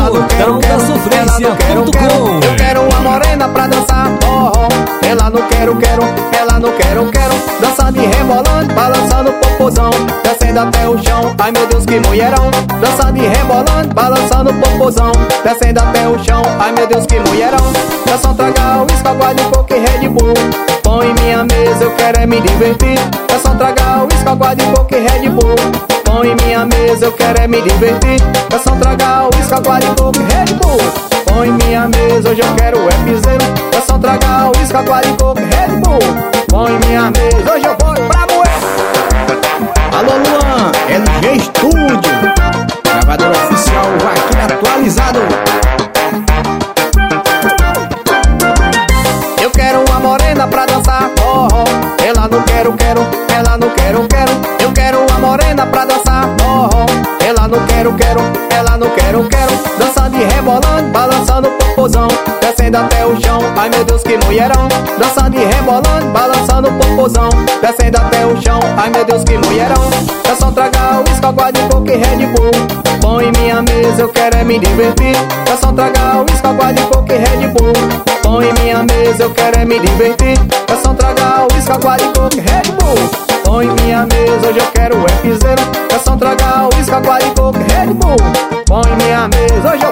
Portal da Sofrência.com. Eu quero uma morena pra dançar, oh, oh. Ela não quero, ela não quero, dançando e rebolando, balançando o popozão, descendo até o chão, ai meu Deus que mulherão. Dançando e rebolando, balançando o popozão, descendo até o chão, ai meu Deus que mulherão. Dançam tragar uísque, água de coco e Red Bull. Põe em minha mesa, eu quero é me divertir. Dançam tragar uísque, água de coco e Red Bull. Põe em minha mesa, eu quero é me divertir. Dançam tragar uísque, água de coco e Red Bull. Põe em minha mesa, hoje eu quero é piseiro. Dançam tragar uísque, água de coco e Red Bull. Põe em minha mesa, hoje eu vou pra moer. Alô Luan, LG Studio, gravador oficial, aqui atualizado. Eu quero uma morena pra dançar, oh, oh. Ela não quero, ela não quero. Eu quero uma morena pra dançar, oh, oh. Ela não quero, ela não quero. Dançando e rebolando, balançando o popozão, descendo até o chão, ai meu Deus que mulherão. Dançando e rebolando, balançando o popozão, descendo até o chão, ai meu Deus que mulherão. É só tragar uísque, água de coco e Red Bull. Põe em minha mesa, eu quero é me divertir. É só tragar uísque, água de coco e Red Bull. Põe em minha mesa, eu quero é me divertir. É só tragar uísque, água de coco e Red Bull. Põe em minha mesa, hoje eu quero é piseiro. É só tragar uísque, água de coco e Red Bull. Põe em minha mesa, hoje eu